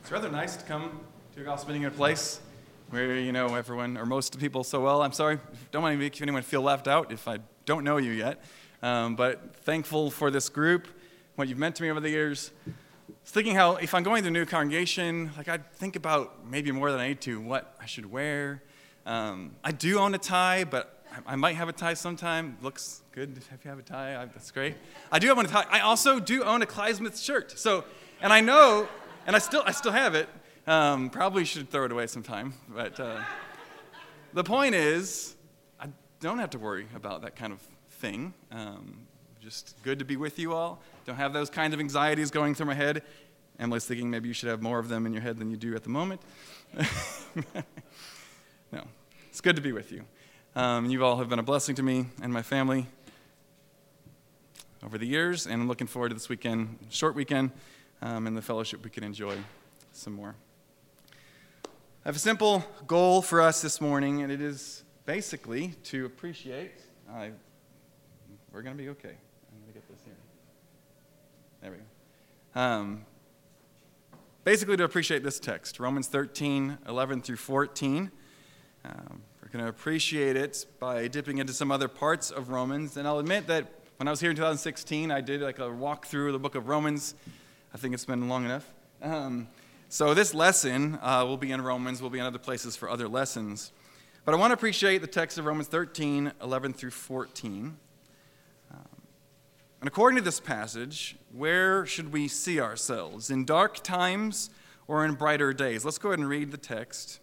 It's rather nice to come to a gospel meeting in a place where you know everyone or most of the people so well. I'm sorry, don't want to make anyone feel left out if I don't know you yet. But thankful for this group, what you've meant to me over the years. I was thinking how if I'm going to a new congregation, I'd think about maybe more than I need to what I should wear. I do own a tie, but I might have a tie sometime. Looks good if you have a tie. That's great. I do own a tie. I also do own a Clyde Smith shirt. And I know, and I still have it. Probably should throw it away sometime. But the point is, I don't have to worry about that kind of thing. Just good to be with you all. Don't have those kinds of anxieties going through my head. Emily's thinking maybe you should have more of them in your head than you do at the moment. No, it's good to be with you. You all have been a blessing to me and my family over the years, and I'm looking forward to this weekend, short weekend, and the fellowship we can enjoy some more. I have a simple goal for us this morning, and it is basically to appreciate. We're going to be okay. I'm going to get this here. There we go. Basically to appreciate this text, Romans 13, 11 through 14. We're going to appreciate it by dipping into some other parts of Romans. And I'll admit that when I was here in 2016, I did a walk through the book of Romans. I think it's been long enough. So this lesson will be in Romans. We'll be in other places for other lessons. But I want to appreciate the text of Romans 13, 11 through 14. And according to this passage, where should we see ourselves? In dark times or in brighter days? Let's go ahead and read the text.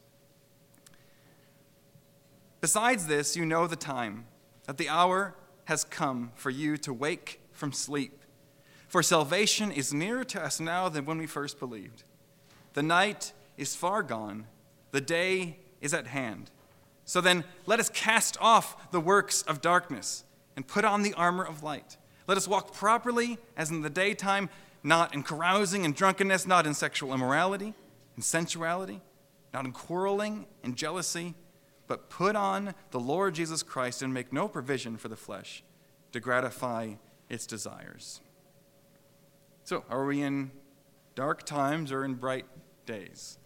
Besides this, you know the time, that the hour has come for you to wake from sleep. For salvation is nearer to us now than when we first believed. The night is far gone, the day is at hand. So then, let us cast off the works of darkness and put on the armor of light. Let us walk properly as in the daytime, not in carousing and drunkenness, not in sexual immorality and sensuality, not in quarreling and jealousy, but put on the Lord Jesus Christ and make no provision for the flesh to gratify its desires. So, are we in dark times or in bright days?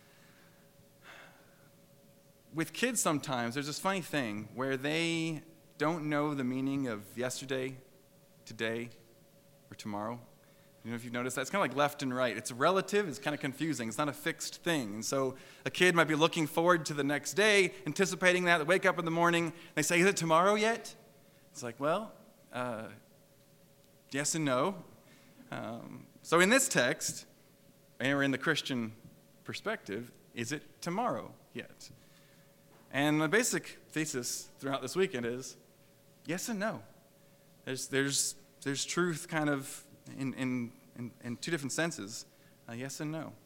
With kids sometimes, there's this funny thing where they don't know the meaning of yesterday, today, or tomorrow. You know if you've noticed that? It's kind of like left and right. It's relative. It's kind of confusing. It's not a fixed thing. And so a kid might be looking forward to the next day, anticipating that. They wake up in the morning, and they say, is it tomorrow yet? It's like, well, yes and no. So in this text, or in the Christian perspective, is it tomorrow yet? And the basic thesis throughout this weekend is yes and no. There's truth kind of in two different senses, yes and no.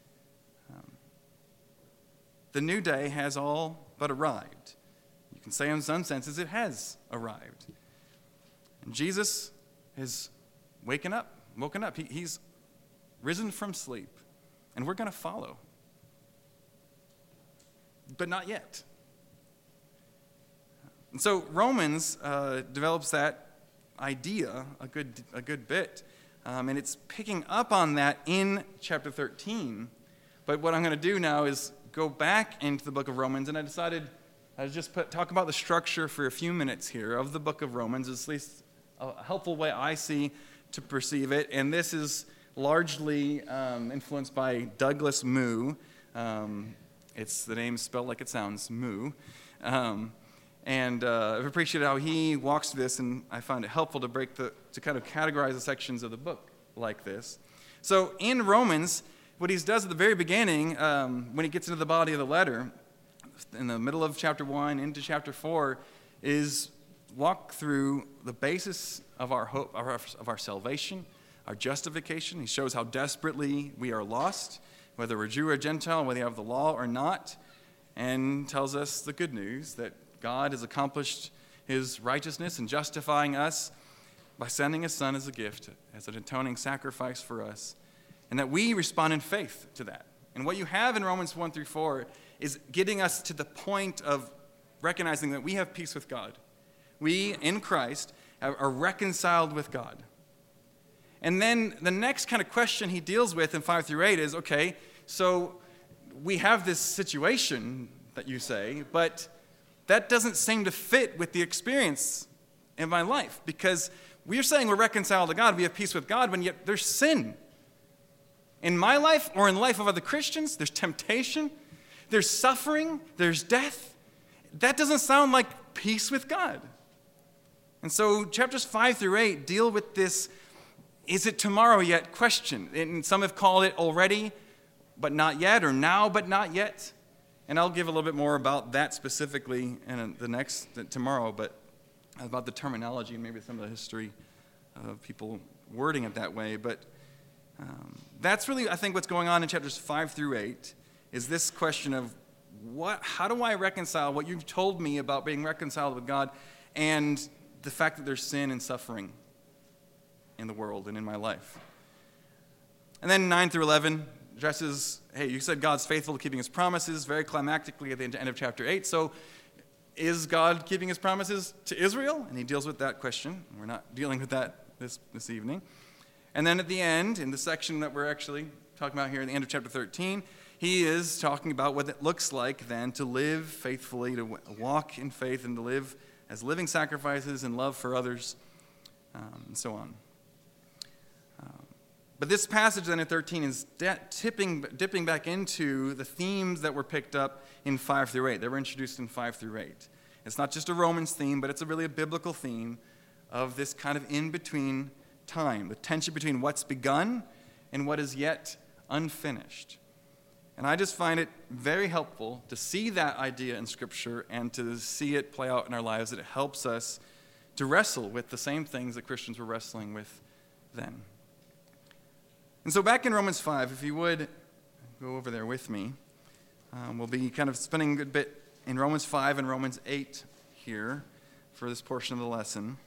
The new day has all but arrived. You can say in some senses it has arrived. And Jesus has woken up. He's risen from sleep, and we're going to follow. But not yet. And so Romans develops that idea a good bit, and it's picking up on that in chapter 13. But what I'm going to do now is go back into the book of Romans, and I decided I'd just talk about the structure for a few minutes here of the book of Romans. It's at least a helpful way I see to perceive it, and this is largely influenced by Douglas Moo. It's the name spelled like it sounds, Moo. And I've appreciated how he walks through this, and I find it helpful to kind of categorize the sections of the book like this. So in Romans, what he does at the very beginning, when he gets into the body of the letter, in the middle of chapter 1 into chapter 4, is walk through the basis of our hope, of our salvation, our justification. He shows how desperately we are lost, whether we're Jew or Gentile, whether you have the law or not, and tells us the good news that God has accomplished his righteousness in justifying us by sending his son as a gift, as an atoning sacrifice for us, and that we respond in faith to that. And what you have in Romans 1 through 4 is getting us to the point of recognizing that we have peace with God. We, in Christ, are reconciled with God. And then the next kind of question he deals with in 5 through 8 is, okay, So we have this situation that you say, but that doesn't seem to fit with the experience in my life, because we're saying we're reconciled to God, we have peace with God, but yet there's sin. In my life or in the life of other Christians, there's temptation, there's suffering, there's death. That doesn't sound like peace with God. And so chapters 5 through 8 deal with this is it tomorrow yet question. And some have called it already but not yet, or now but not yet. And I'll give a little bit more about that specifically in the next tomorrow, but about the terminology and maybe some of the history of people wording it that way. But that's really, I think, what's going on in chapters 5 through 8 is this question of how do I reconcile what you've told me about being reconciled with God and the fact that there's sin and suffering in the world and in my life. And then 9 through 11 addresses, hey, you said God's faithful to keeping his promises, very climactically at the end of chapter 8. So is God keeping his promises to Israel? And he deals with that question. We're not dealing with that this evening. And then at the end, in the section that we're actually talking about here at the end of chapter 13, he is talking about what it looks like then to live faithfully, to walk in faith, and to live as living sacrifices and love for others, and so on. But this passage then in 13 is dipping back into the themes that were picked up in 5 through 8. They were introduced in 5 through 8. It's not just a Romans theme, but it's really a biblical theme of this kind of in-between time, the tension between what's begun and what is yet unfinished. And I just find it very helpful to see that idea in Scripture and to see it play out in our lives. That it helps us to wrestle with the same things that Christians were wrestling with then. And so back in Romans 5, if you would go over there with me, we'll be kind of spending a good bit in Romans 5 and Romans 8 here for this portion of the lesson.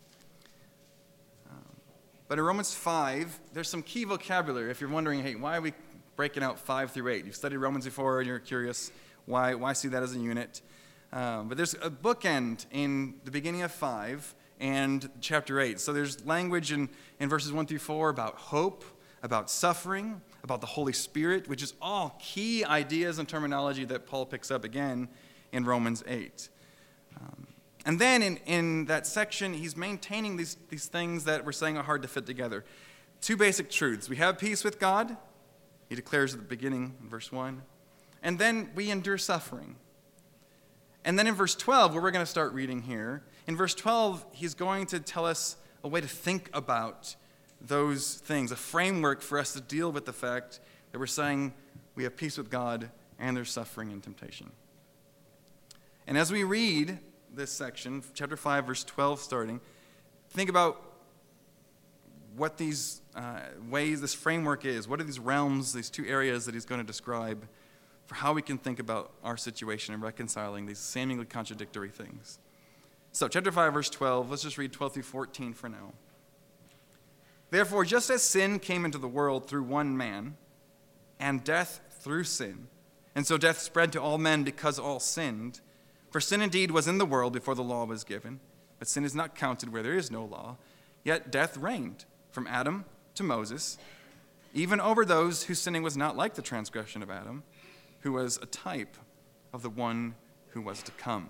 But in Romans 5, there's some key vocabulary. If you're wondering, hey, why are we breaking out 5 through 8? You've studied Romans before and you're curious why see that as a unit. But there's a bookend in the beginning of 5 and chapter 8. So there's language in verses 1 through 4 about hope, about suffering, about the Holy Spirit, which is all key ideas and terminology that Paul picks up again in Romans 8. And then in that section, he's maintaining these things that we're saying are hard to fit together. Two basic truths. We have peace with God, he declares at the beginning in verse 1. And then we endure suffering. And then in verse 12, where we're going to start reading here, in verse 12, he's going to tell us a way to think about those things, a framework for us to deal with the fact that we're saying we have peace with God and there's suffering and temptation. And as we read this section, chapter 5, verse 12 starting, think about what these ways, this framework is. What are these realms, these two areas that he's going to describe for how we can think about our situation and reconciling these seemingly contradictory things. So chapter 5, verse 12, let's just read 12 through 14 for now. Therefore, just as sin came into the world through one man, and death through sin, and so death spread to all men because all sinned, for sin indeed was in the world before the law was given, but sin is not counted where there is no law, yet death reigned from Adam to Moses, even over those whose sinning was not like the transgression of Adam, who was a type of the one who was to come.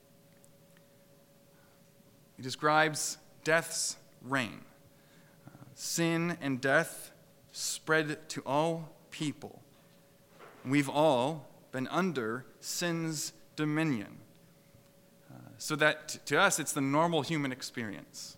He describes death's reign. Sin and death spread to all people. We've all been under sin's dominion. So that to us, it's the normal human experience.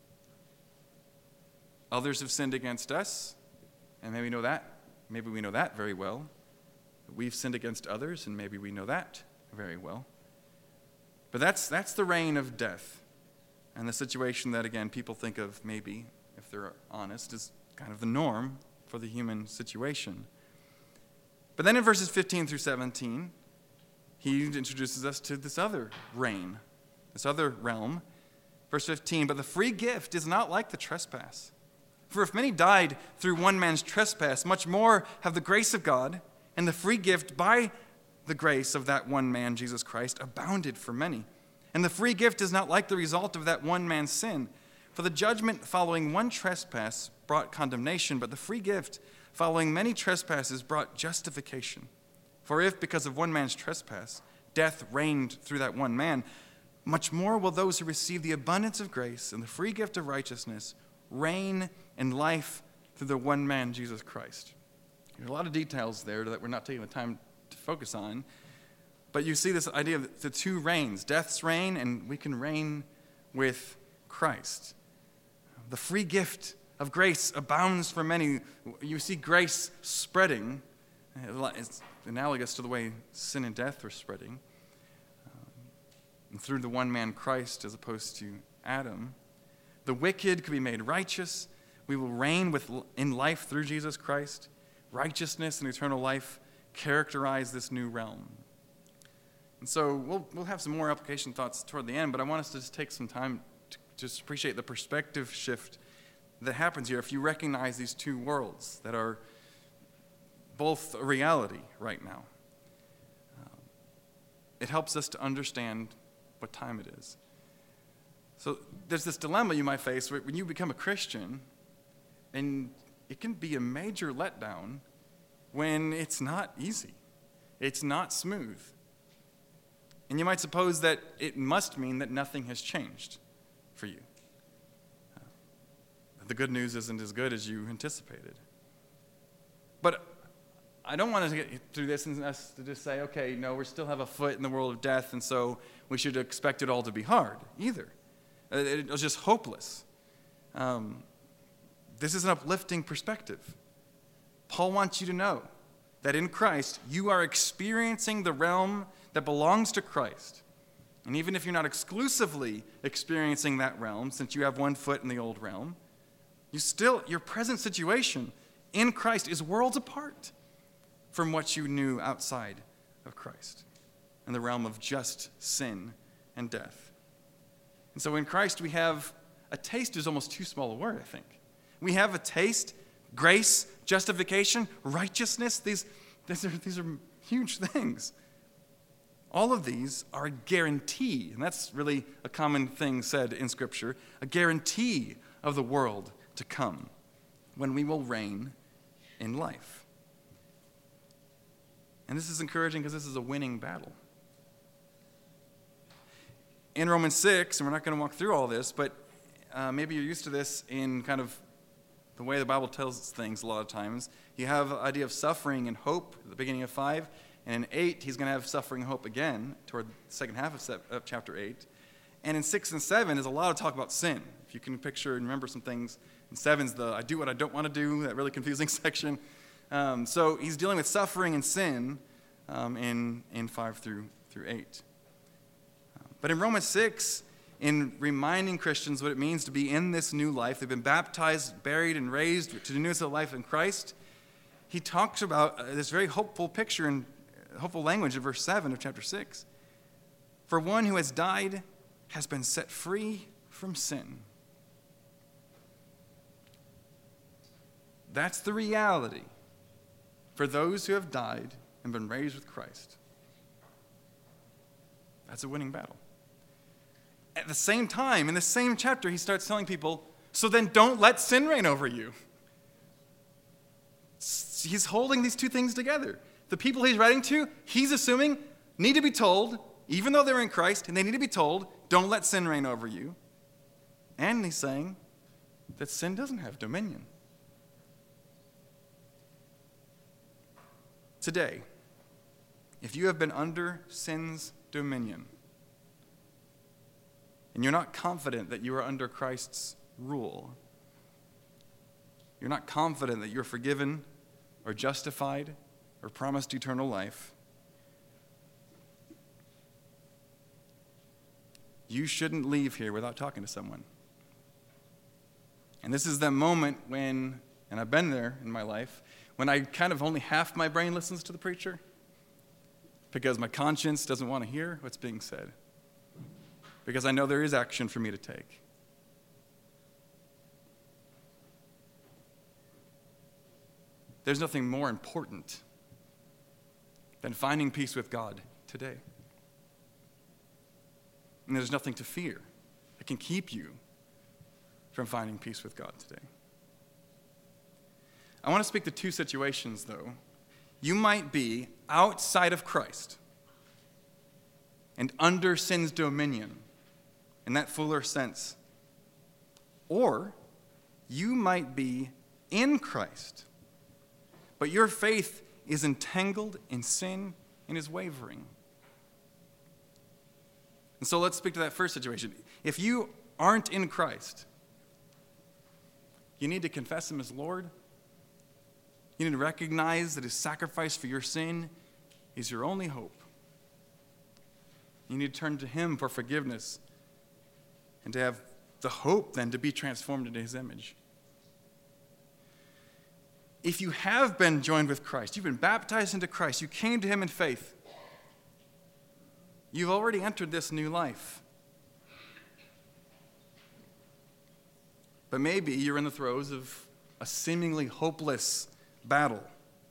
Others have sinned against us, and maybe we know that very well. We've sinned against others, and maybe we know that very well. But that's the reign of death, and the situation that, again, people think of maybe, if they're honest, is kind of the norm for the human situation. But then in verses 15 through 17, he introduces us to this other reign, this other realm. Verse 15, but the free gift is not like the trespass. For if many died through one man's trespass, much more have the grace of God and the free gift by the grace of that one man, Jesus Christ, abounded for many. And the free gift is not like the result of that one man's sin. For the judgment following one trespass brought condemnation, but the free gift, following many trespasses, brought justification. For if, because of one man's trespass, death reigned through that one man, much more will those who receive the abundance of grace and the free gift of righteousness reign in life through the one man, Jesus Christ. There's a lot of details there that we're not taking the time to focus on, but you see this idea of the two reigns, death's reign, and we can reign with Christ. The free gift of grace abounds for many. You see grace spreading. It's analogous to the way sin and death were spreading. And through the one man Christ as opposed to Adam. The wicked could be made righteous. We will reign in life through Jesus Christ. Righteousness and eternal life characterize this new realm. And so we'll have some more application thoughts toward the end, but I want us to just take some time to just appreciate the perspective shift that happens here if you recognize these two worlds that are both a reality right now. It helps us to understand what time it is. So there's this dilemma you might face when you become a Christian, and it can be a major letdown when it's not easy. It's not smooth. And you might suppose that it must mean that nothing has changed for you. The good news isn't as good as you anticipated. But I don't want to get through this and us to just say, okay, no, we still have a foot in the world of death, and so we should expect it all to be hard, either. It was just hopeless. This is an uplifting perspective. Paul wants you to know that in Christ, you are experiencing the realm that belongs to Christ. And even if you're not exclusively experiencing that realm, since you have one foot in the old realm, your present situation in Christ is worlds apart from what you knew outside of Christ, in the realm of just sin and death. And so in Christ we have a taste is almost too small a word, I think. We have a taste, grace, justification, righteousness. These are huge things. All of these are a guarantee, and that's really a common thing said in Scripture, a guarantee of the world to come when we will reign in life. And this is encouraging because this is a winning battle. In Romans 6, and we're not going to walk through all this, but maybe you're used to this in kind of the way the Bible tells things a lot of times. You have the idea of suffering and hope at the beginning of 5, and in 8, he's going to have suffering and hope again toward the second half of chapter 8. And in 6 and 7 is a lot of talk about sin. If you can picture and remember some things. In 7's the I do what I don't want to do, that really confusing section. So he's dealing with suffering and sin in 5 through 8. But in Romans 6, in reminding Christians what it means to be in this new life, they've been baptized, buried, and raised to the newness of life in Christ, he talks about this very hopeful picture and hopeful language in verse 7 of chapter 6. For one who has died has been set free from sin. That's the reality for those who have died and been raised with Christ. That's a winning battle. At the same time, in the same chapter, he starts telling people, so then don't let sin reign over you. He's holding these two things together. The people he's writing to, he's assuming, need to be told, even though they're in Christ, and they need to be told, don't let sin reign over you. And he's saying that sin doesn't have dominion. Today, if you have been under sin's dominion, and you're not confident that you are under Christ's rule, you're not confident that you're forgiven or justified or promised eternal life, you shouldn't leave here without talking to someone. And this is that moment when, and I've been there in my life, when I kind of only half my brain listens to the preacher because my conscience doesn't want to hear what's being said. Because I know there is action for me to take. There's nothing more important than finding peace with God today. And there's nothing to fear that can keep you from finding peace with God today. I want to speak to two situations, though. You might be outside of Christ and under sin's dominion in that fuller sense. Or you might be in Christ, but your faith is entangled in sin and is wavering. And so let's speak to that first situation. If you aren't in Christ, you need to confess him as Lord. You need to recognize that his sacrifice for your sin is your only hope. You need to turn to him for forgiveness and to have the hope then to be transformed into his image. If you have been joined with Christ, you've been baptized into Christ, you came to him in faith, you've already entered this new life. But maybe you're in the throes of a seemingly hopeless battle.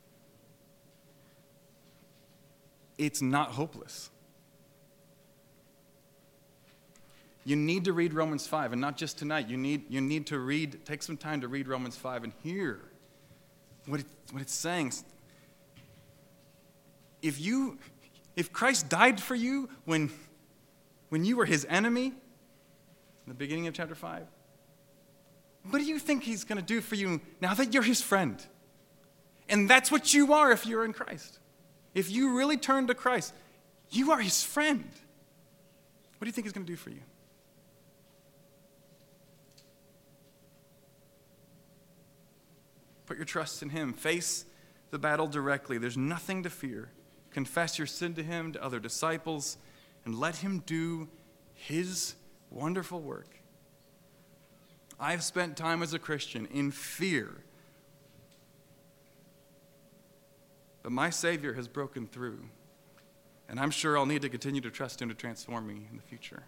It's not hopeless. You need to read Romans 5, and not just tonight. You need to take some time to read Romans 5 and hear what it's saying. If Christ died for you when you were his enemy, in the beginning of chapter 5, what do you think he's going to do for you now that you're his friend? And that's what you are if you're in Christ. If you really turn to Christ, you are his friend. What do you think he's going to do for you? Put your trust in him. Face the battle directly. There's nothing to fear. Confess your sin to him, to other disciples, and let him do his wonderful work. I've spent time as a Christian in fear, but my Savior has broken through, and I'm sure I'll need to continue to trust him to transform me in the future.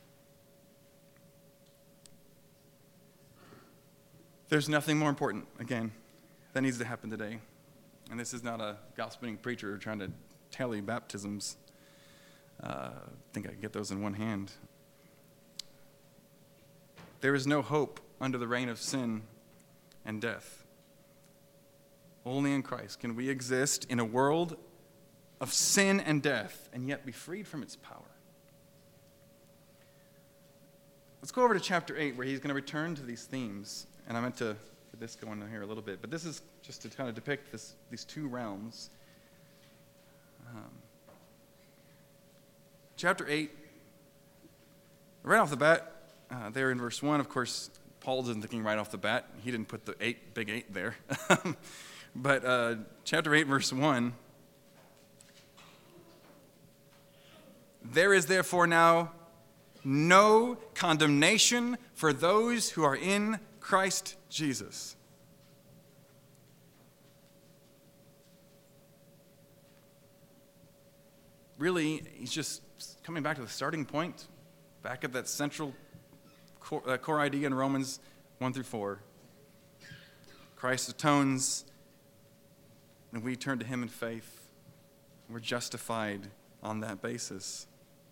There's nothing more important, again, that needs to happen today. And this is not a gossiping preacher trying to tally baptisms. I think I can get those in one hand. There is no hope under the reign of sin and death. Only in Christ can we exist in a world of sin and death and yet be freed from its power. Let's go over to chapter 8 where he's going to return to these themes. And I meant to get this going on here a little bit, but this is just to kind of depict these two realms. Chapter 8, right off the bat, there in verse 1, of course, Paul isn't thinking right off the bat. He didn't put the big 8 there. But chapter 8, verse 1, there is therefore now no condemnation for those who are in Christ Jesus. Really, he's just coming back to the starting point, back at that central core idea in Romans 1 through 4. Christ atones, and we turn to him in faith. We're justified on that basis.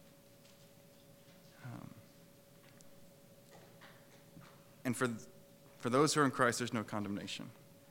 And for those who are in Christ, there's no condemnation.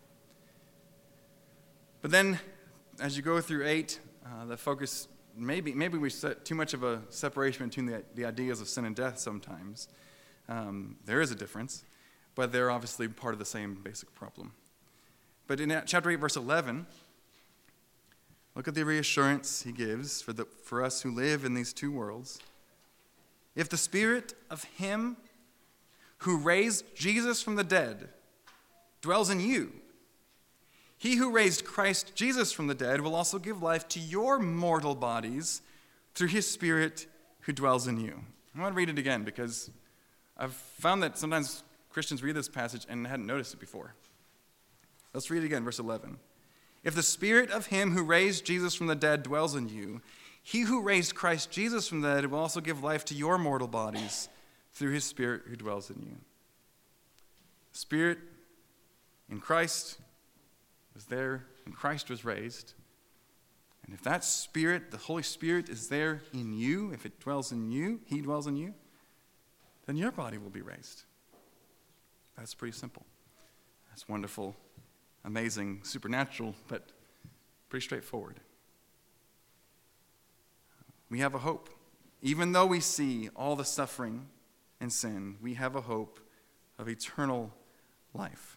But then, as you go through 8, the focus, maybe we set too much of a separation between the ideas of sin and death sometimes. There is a difference, but they're obviously part of the same basic problem. But in chapter 8, verse 11, look at the reassurance he gives for us who live in these two worlds. If the Spirit of him who raised Jesus from the dead dwells in you, he who raised Christ Jesus from the dead will also give life to your mortal bodies through his Spirit who dwells in you. I want to read it again because I've found that sometimes Christians read this passage and hadn't noticed it before. Let's read it again, verse 11. If the Spirit of him who raised Jesus from the dead dwells in you, he who raised Christ Jesus from the dead will also give life to your mortal bodies through his Spirit who dwells in you. Spirit in Christ was there when Christ was raised. And if that Spirit, the Holy Spirit, is there in you, if it dwells in you, he dwells in you, then your body will be raised. That's pretty simple. That's wonderful amazing, supernatural, but pretty straightforward. We have a hope. Even though we see all the suffering and sin, we have a hope of eternal life.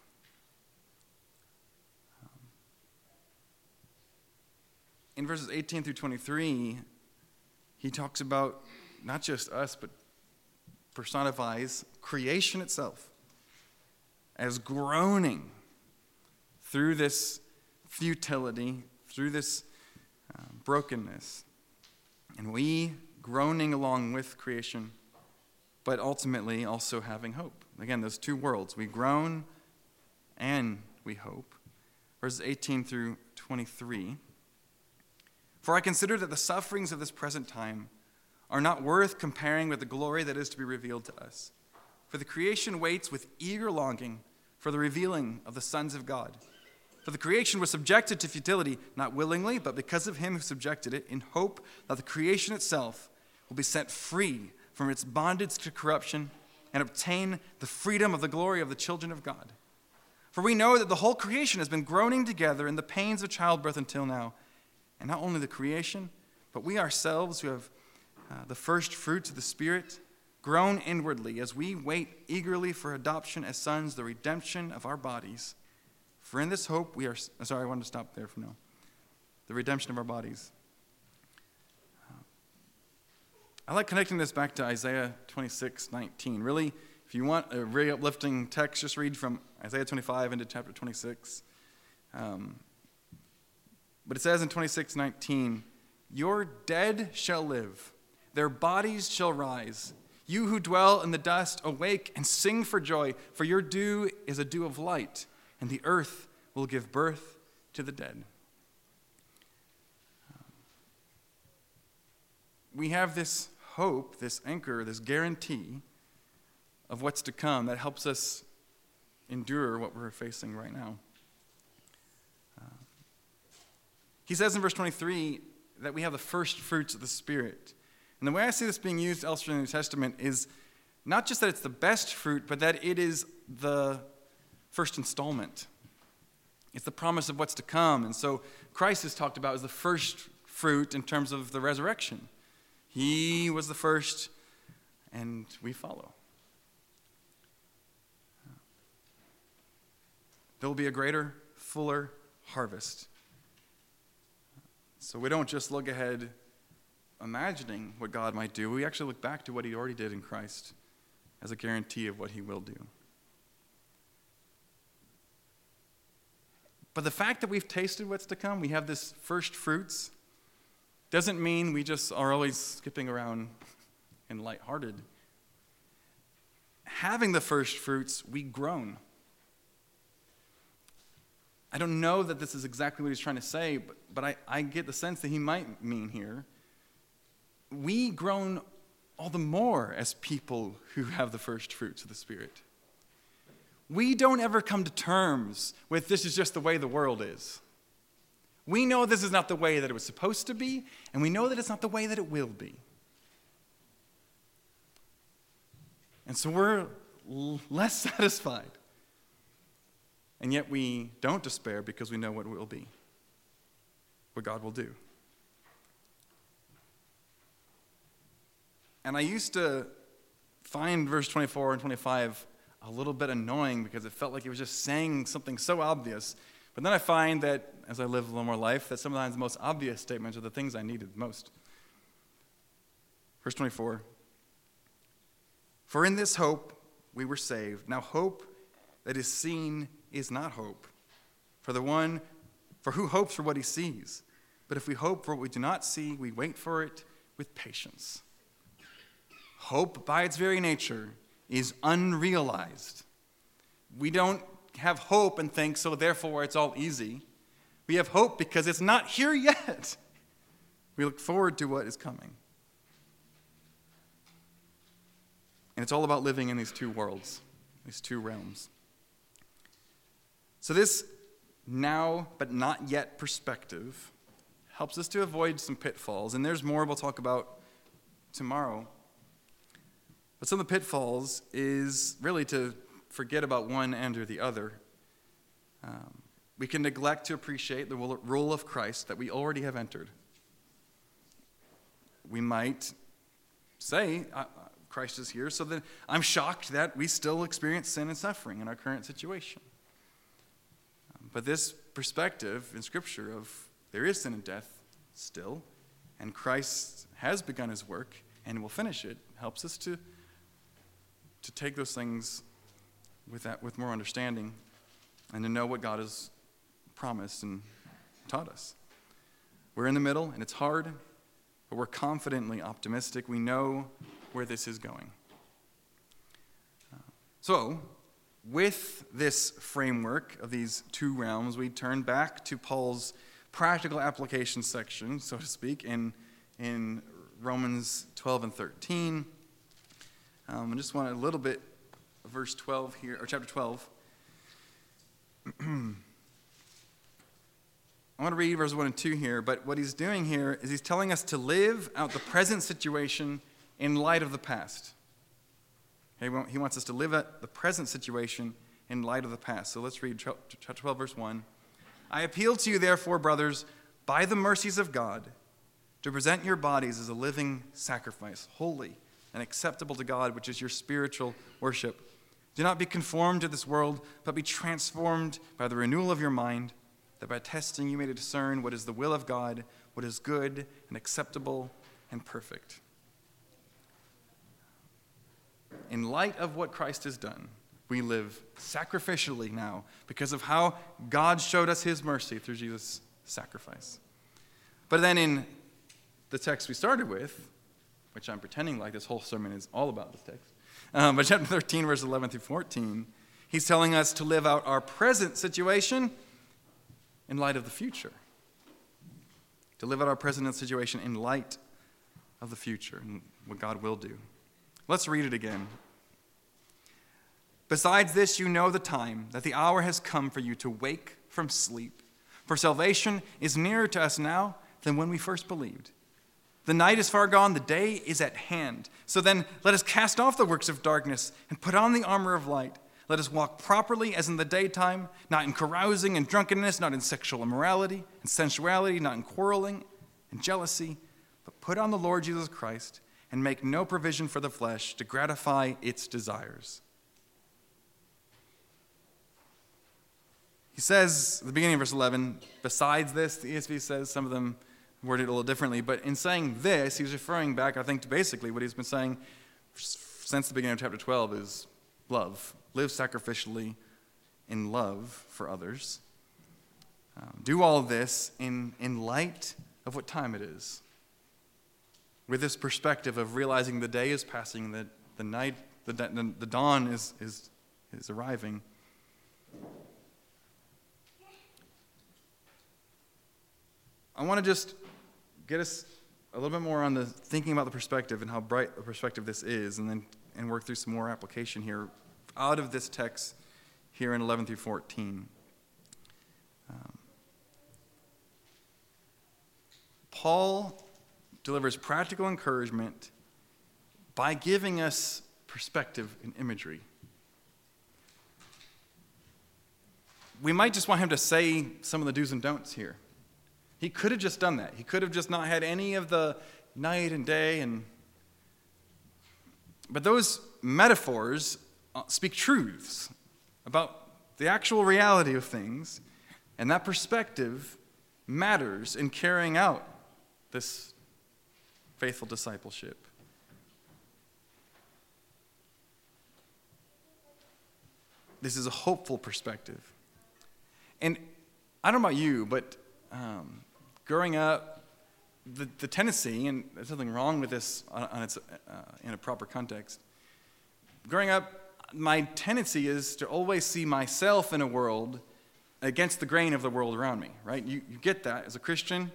In verses 18 through 23, he talks about not just us, but personifies creation itself as groaning through this futility, through this brokenness. And we groaning along with creation, but ultimately also having hope. Again, those two worlds. We groan and we hope. Verses 18 through 23. For I consider that the sufferings of this present time are not worth comparing with the glory that is to be revealed to us. For the creation waits with eager longing for the revealing of the sons of God. For the creation was subjected to futility, not willingly, but because of him who subjected it, in hope that the creation itself will be set free from its bondage to corruption and obtain the freedom of the glory of the children of God. For we know that the whole creation has been groaning together in the pains of childbirth until now. And not only the creation, but we ourselves who have the first fruits of the Spirit groan inwardly as we wait eagerly for adoption as sons, the redemption of our bodies. For in this hope we are... Sorry, I wanted to stop there for now. The redemption of our bodies. I like connecting this back to Isaiah 26:19. Really, if you want a very uplifting text, just read from Isaiah 25 into chapter 26. But it says in 26:19, your dead shall live, their bodies shall rise. You who dwell in the dust, awake and sing for joy, for your dew is a dew of light, and the earth will give birth to the dead. We have this hope, this anchor, this guarantee of what's to come that helps us endure what we're facing right now. He says in verse 23 that we have the first fruits of the Spirit. And the way I see this being used elsewhere in the New Testament is not just that it's the best fruit, but that it is the first installment. It's the promise of what's to come. And so Christ is talked about as the first fruit in terms of the resurrection. He was the first, and we follow. There will be a greater, fuller harvest. So we don't just look ahead imagining what God might do. We actually look back to what he already did in Christ as a guarantee of what he will do. But the fact that we've tasted what's to come, we have this first fruits, doesn't mean we just are always skipping around and lighthearted. Having the first fruits, we groan. I don't know that this is exactly what he's trying to say, but I get the sense that he might mean here. We groan all the more as people who have the first fruits of the Spirit. We don't ever come to terms with this is just the way the world is. We know this is not the way that it was supposed to be, and we know that it's not the way that it will be. And so we're less satisfied. And yet we don't despair because we know what it will be, what God will do. And I used to find verse 24 and 25 a little bit annoying because it felt like he was just saying something so obvious. But then I find that, as I live a little more life, that sometimes the most obvious statements are the things I needed most. Verse 24. For in this hope we were saved. Now hope that is seen is not hope. For who hopes for what he sees? But if we hope for what we do not see, we wait for it with patience. Hope, by its very nature, is unrealized. We don't have hope and think, so therefore it's all easy. We have hope because it's not here yet. We look forward to what is coming. And it's all about living in these two worlds, these two realms. So this now but not yet perspective helps us to avoid some pitfalls. And there's more we'll talk about tomorrow. But some of the pitfalls is really to forget about one end or the other. we can neglect to appreciate the rule of Christ that we already have entered. We might say, Christ is here, so that I'm shocked that we still experience sin and suffering in our current situation. But this perspective in Scripture of there is sin and death still, and Christ has begun his work and will finish it, helps us to take those things with more understanding and to know what God has promised and taught us. We're in the middle, and it's hard, but we're confidently optimistic. We know where this is going. So, with this framework of these two realms, we turn back to Paul's practical application section, so to speak, in Romans 12 and 13. I just want a little bit of verse 12 here, or chapter 12. I want to read verses 1 and 2 here, but what he's doing here is he's telling us to live out the present situation in light of the past. Okay, he wants us to live out the present situation in light of the past. So let's read chapter 12, verse 1. I appeal to you, therefore, brothers, by the mercies of God, to present your bodies as a living sacrifice, holy and acceptable to God, which is your spiritual worship. Do not be conformed to this world, but be transformed by the renewal of your mind, that by testing you may discern what is the will of God, what is good and acceptable and perfect. In light of what Christ has done, we live sacrificially now because of how God showed us his mercy through Jesus' sacrifice. But then in the text we started with, which I'm pretending like this whole sermon is all about this text, but chapter 13, verse 11 through 14, he's telling us to live out our present situation in light of the future. To live out our present situation in light of the future and what God will do. Let's read it again. Besides this, you know the time, that the hour has come for you to wake from sleep. For salvation is nearer to us now than when we first believed. The night is far gone, the day is at hand. So then, let us cast off the works of darkness and put on the armor of light. Let us walk properly as in the daytime, not in carousing and drunkenness, not in sexual immorality and sensuality, not in quarreling and jealousy, but put on the Lord Jesus Christ and make no provision for the flesh to gratify its desires. He says, at the beginning of verse 11, besides this, the ESV says, some of them word it a little differently, but in saying this, he's referring back, I think, to basically what he's been saying since the beginning of chapter 12 is love. Live sacrificially in love for others. Do all of this in light of what time it is. With this perspective of realizing the day is passing, that the night, the dawn is arriving. I want to just get us a little bit more on the thinking about the perspective and how bright the perspective this is, and work through some more application here out of this text here in 11 through 14. Paul delivers practical encouragement by giving us perspective and imagery. We might just want him to say some of the do's and don'ts here. He could have just done that. He could have just not had any of the night and day. But those metaphors speak truths about the actual reality of things, and that perspective matters in carrying out this faithful discipleship. This is a hopeful perspective. And I don't know about you, but growing up, the tendency, and there's nothing wrong with this in a proper context, growing up, my tendency is to always see myself in a world against the grain of the world around me, right? You get that as a Christian.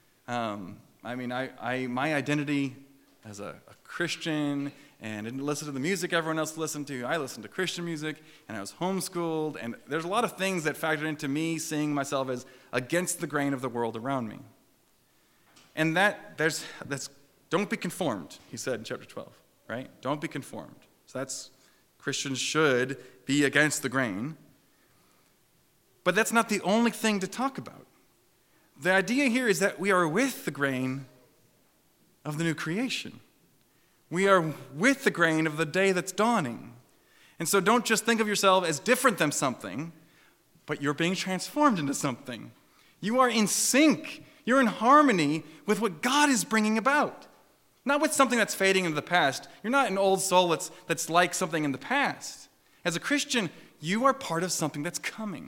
My identity as a Christian, and I didn't listen to the music everyone else listened to. I listened to Christian music, and I was homeschooled, and there's a lot of things that factored into me seeing myself as against the grain of the world around me. And that's don't be conformed, he said in chapter 12, right? Don't be conformed. So Christians should be against the grain. But that's not the only thing to talk about. The idea here is that we are with the grain of the new creation. We are with the grain of the day that's dawning. And so don't just think of yourself as different than something, but you're being transformed into something. You are in sync. You're in harmony with what God is bringing about. Not with something that's fading into the past. You're not an old soul that's like something in the past. As a Christian, you are part of something that's coming.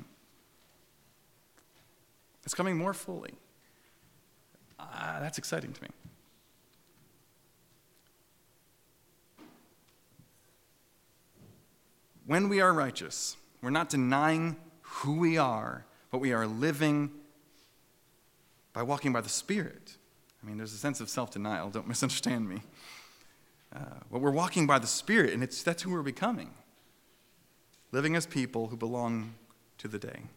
It's coming more fully. That's exciting to me. When we are righteous, we're not denying who we are, but we are living by walking by the Spirit. I mean, there's a sense of self-denial. Don't misunderstand me. But we're walking by the Spirit, and that's who we're becoming. Living as people who belong to the day.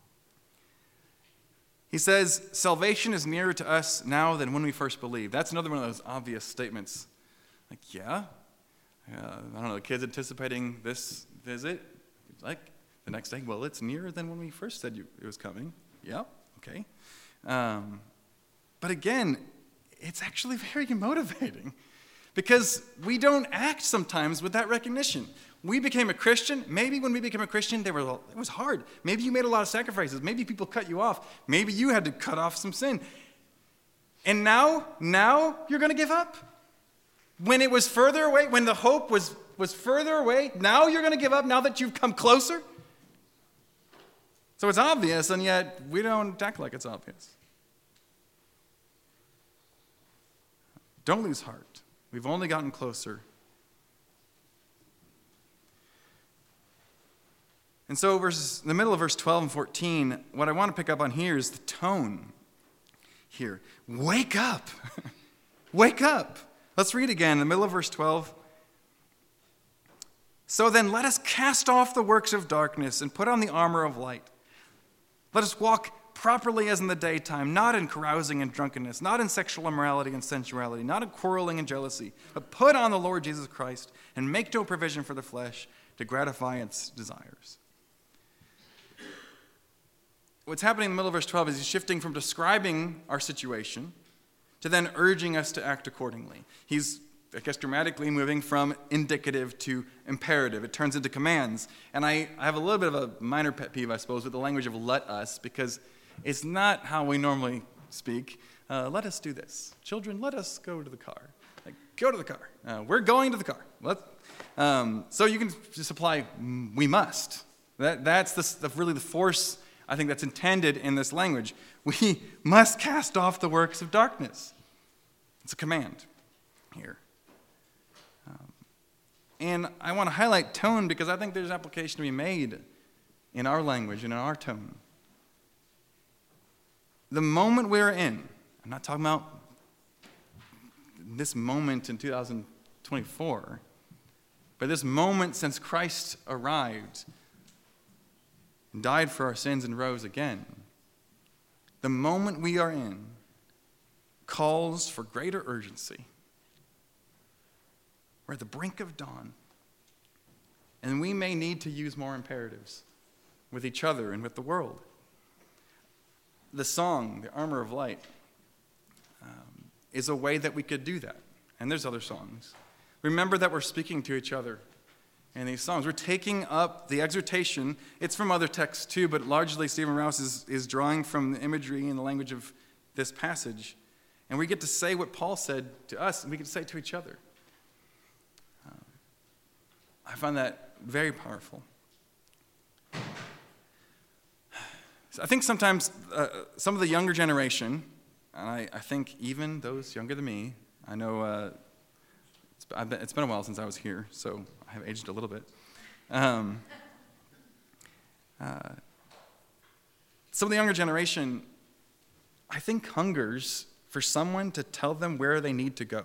He says, salvation is nearer to us now than when we first believed. That's another one of those obvious statements. Like, I don't know, the kid's anticipating this visit. Like, the next day, well, it's nearer than when we first said it was coming. Yeah, okay. But again, it's actually very motivating because we don't act sometimes with that recognition. We became a Christian. Maybe when we became a Christian, it was hard. Maybe you made a lot of sacrifices. Maybe people cut you off. Maybe you had to cut off some sin. And now you're going to give up? When it was further away, when the hope was further away, now you're going to give up now that you've come closer? So it's obvious, and yet we don't act like it's obvious. Don't lose heart. We've only gotten closer. And so in the middle of verse 12 and 14, what I want to pick up on here is the tone here. Wake up. Wake up. Let's read again in the middle of verse 12. So then let us cast off the works of darkness and put on the armor of light. Let us walk properly as in the daytime, not in carousing and drunkenness, not in sexual immorality and sensuality, not in quarreling and jealousy, but put on the Lord Jesus Christ and make no provision for the flesh to gratify its desires. What's happening in the middle of verse 12 is he's shifting from describing our situation to then urging us to act accordingly. He's, I guess, dramatically moving from indicative to imperative. It turns into commands. And I have a little bit of a minor pet peeve, I suppose, with the language of let us, because it's not how we normally speak. Let us do this. Children, let us go to the car. Like, go to the car. We're going to the car. So you can just apply, we must. That's really the force, I think, that's intended in this language. We must cast off the works of darkness. It's a command here. And I want to highlight tone because I think there's application to be made in our language and in our tone. The moment we're in, I'm not talking about this moment in 2024, but this moment since Christ arrived and died for our sins and rose again, the moment we are in calls for greater urgency. We're at the brink of dawn, and we may need to use more imperatives with each other and with the world. The song, The Armor of Light, is a way that we could do that, and there's other songs. Remember that we're speaking to each other in these songs. We're taking up the exhortation. It's from other texts too, but largely Stephen Rouse is drawing from the imagery and the language of this passage. And we get to say what Paul said to us, and we get to say it to each other. I find that very powerful. So I think sometimes some of the younger generation, and I think even those younger than me, I know it's been a while since I was here, so I have aged a little bit. Some of the younger generation, I think, hungers for someone to tell them where they need to go.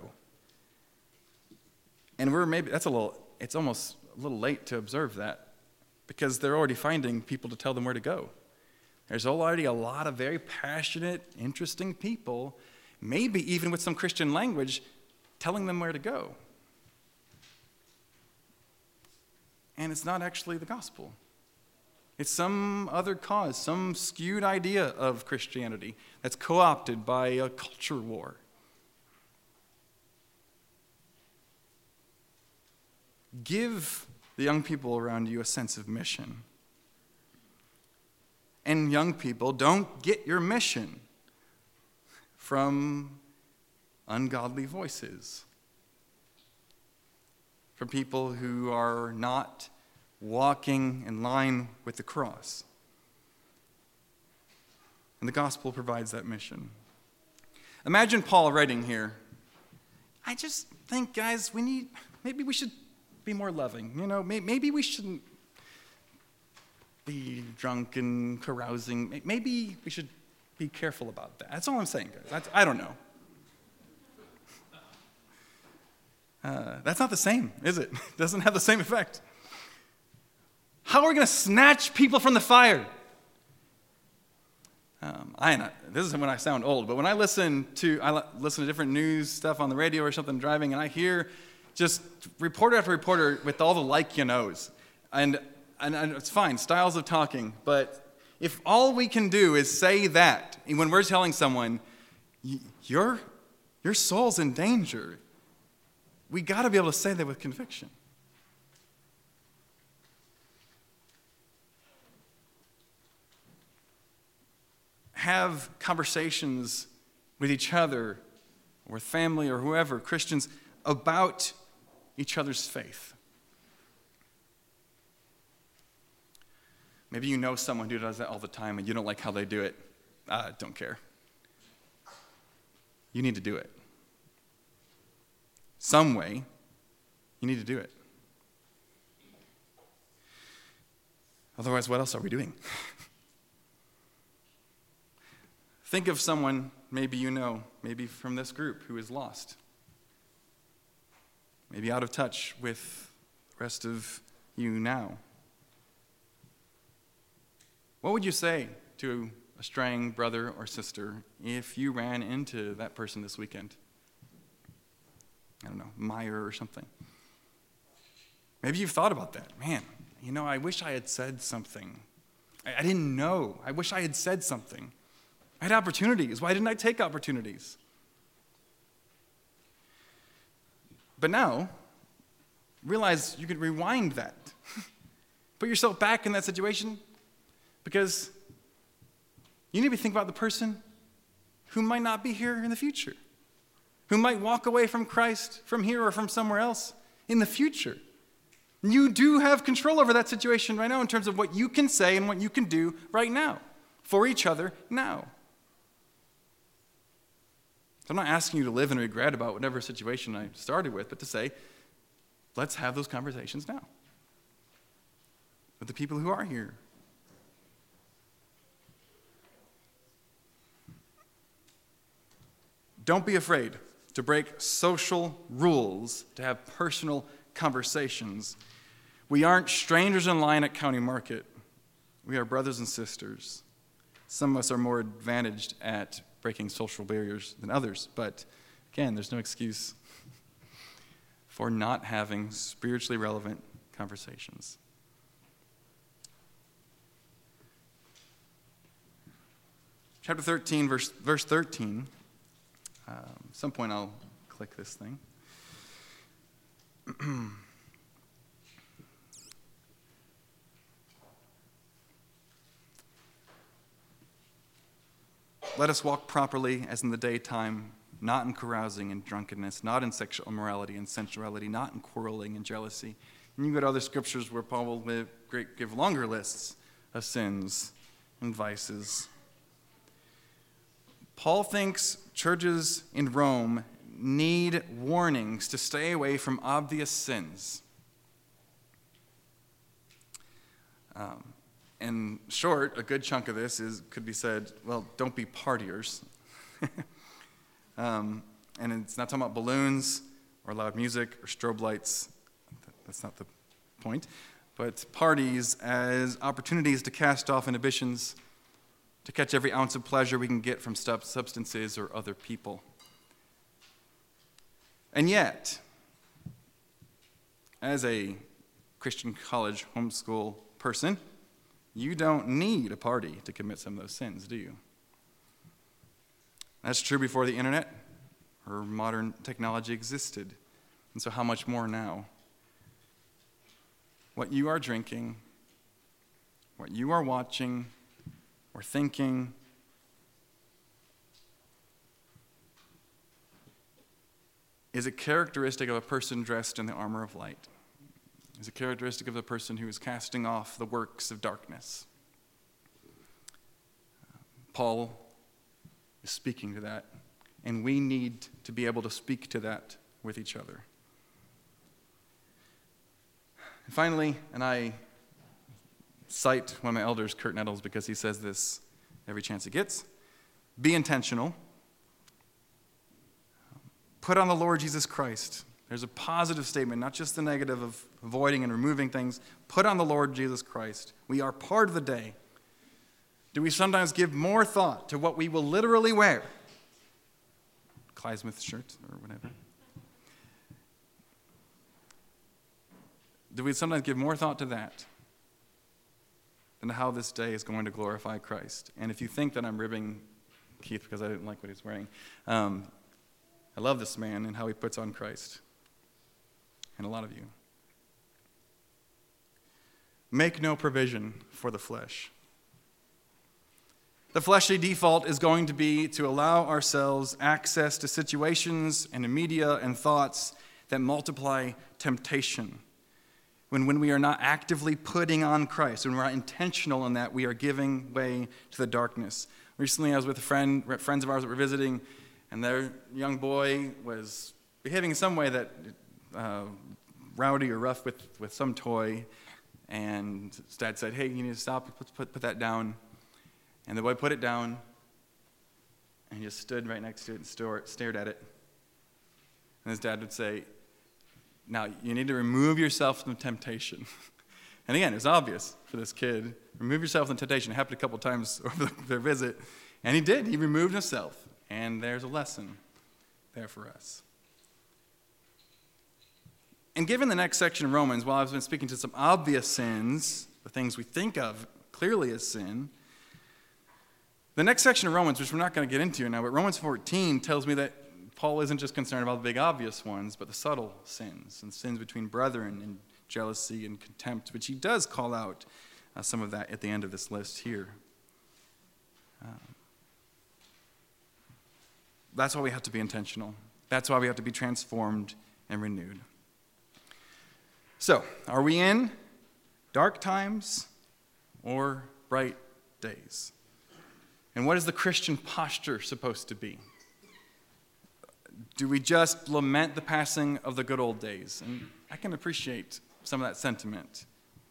And it's almost a little late to observe that because they're already finding people to tell them where to go. There's already a lot of very passionate, interesting people, maybe even with some Christian language, telling them where to go. And it's not actually the gospel. It's some other cause, some skewed idea of Christianity that's co-opted by a culture war. Give the young people around you a sense of mission. And young people, don't get your mission from ungodly voices, from people who are not walking in line with the cross. And the gospel provides that mission. Imagine Paul writing here, I just think, guys, maybe we should be more loving. Maybe we shouldn't be drunk and carousing. Maybe we should be careful about that. That's all I'm saying, guys. I don't know. That's not the same, is it? It doesn't have the same effect. How are we going to snatch people from the fire? This is when I sound old, but when I listen to different news stuff on the radio or something driving, and I hear just reporter after reporter with all the like-you-knows, and it's fine, styles of talking, but if all we can do is say that when we're telling someone, your soul's in danger, we got to be able to say that with conviction. Have conversations with each other, or with family, or whoever, Christians, about each other's faith. Maybe you know someone who does that all the time and you don't like how they do it. Don't care. You need to do it. Some way, you need to do it. Otherwise, what else are we doing? Think of someone, maybe you know, maybe from this group, who is lost. Maybe out of touch with the rest of you now. What would you say to a straying brother or sister if you ran into that person this weekend? I don't know, Meyer or something. Maybe you've thought about that. Man, I wish I had said something. I didn't know. I wish I had said something. I had opportunities. Why didn't I take opportunities? But now, realize you could rewind that. Put yourself back in that situation, because you need to think about the person who might not be here in the future, who might walk away from Christ from here or from somewhere else in the future. You do have control over that situation right now in terms of what you can say and what you can do right now for each other now. So I'm not asking you to live in regret about whatever situation I started with, but to say, let's have those conversations now with the people who are here. Don't be afraid to break social rules, to have personal conversations. We aren't strangers in line at County Market. We are brothers and sisters. Some of us are more advantaged at breaking social barriers than others, but again, there's no excuse for not having spiritually relevant conversations. Chapter 13, verse 13. At some point I'll click this thing. Let us walk properly as in the daytime, not in carousing and drunkenness, not in sexual immorality and sensuality, not in quarreling and jealousy. And you go to other scriptures where Paul will give longer lists of sins and vices. Paul thinks churches in Rome need warnings to stay away from obvious sins. In short, a good chunk of this could be said, well, don't be partiers. And it's not talking about balloons or loud music or strobe lights. That's not the point. But parties as opportunities to cast off inhibitions, to catch every ounce of pleasure we can get from substances or other people. And yet, as a Christian college homeschool person, You don't need a party to commit some of those sins, do you? That's true before the internet or modern technology existed. And so how much more now? What you are drinking, what you are watching or thinking, is a characteristic of a person dressed in the armor of light. Is a characteristic of the person who is casting off the works of darkness. Paul is speaking to that, and we need to be able to speak to that with each other. And finally, and I cite one of my elders, Kurt Nettles, because he says this every chance he gets, be intentional. Put on the Lord Jesus Christ. There's a positive statement, not just the negative of avoiding and removing things. Put on the Lord Jesus Christ. We are part of the day. Do we sometimes give more thought to what we will literally wear? Clyde Smith shirt or whatever. Do we sometimes give more thought to that than to how this day is going to glorify Christ? And if you think that I'm ribbing Keith because I didn't like what he's wearing, I love this man and how he puts on Christ. And a lot of you. Make no provision for the flesh. The fleshly default is going to be to allow ourselves access to situations and to media and thoughts that multiply temptation. When we are not actively putting on Christ, when we're not intentional in that, we are giving way to the darkness. Recently, I was with friends of ours that were visiting, and their young boy was behaving in some way that rowdy or rough with some toy, and his dad said, "Hey, you need to stop, put that down." And the boy put it down, and he just stood right next to it and stared at it. And his dad would say, "Now, you need to remove yourself from temptation." And again, it's obvious for this kid. Remove yourself from temptation. It happened a couple times over their visit. And he did. He removed himself. And there's a lesson there for us. And given the next section of Romans, while I've been speaking to some obvious sins, the things we think of clearly as sin, the next section of Romans, which we're not going to get into now, but Romans 14 tells me that Paul isn't just concerned about the big obvious ones, but the subtle sins and sins between brethren and jealousy and contempt, which he does call out some of that at the end of this list here. That's why we have to be intentional. That's why we have to be transformed and renewed. So, are we in dark times or bright days? And what is the Christian posture supposed to be? Do we just lament the passing of the good old days? And I can appreciate some of that sentiment.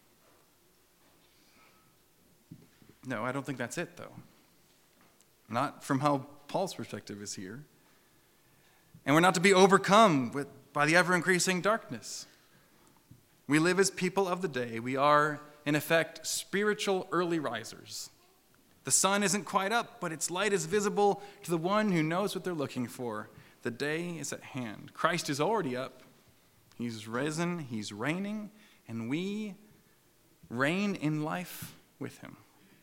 No, I don't think that's it, though. Not from how Paul's perspective is here. And we're not to be overcome by the ever-increasing darkness. We live as people of the day. We are, in effect, spiritual early risers. The sun isn't quite up, but its light is visible to the one who knows what they're looking for. The day is at hand. Christ is already up. He's risen, he's reigning, and we reign in life with him.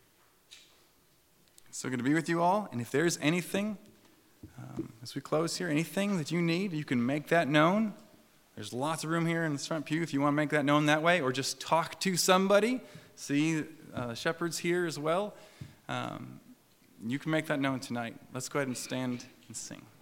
So good to be with you all, and if there's anything, as we close here, anything that you need, you can make that known. There's lots of room here in this front pew if you want to make that known that way, or just talk to somebody. See shepherds here as well. You can make that known tonight. Let's go ahead and stand and sing.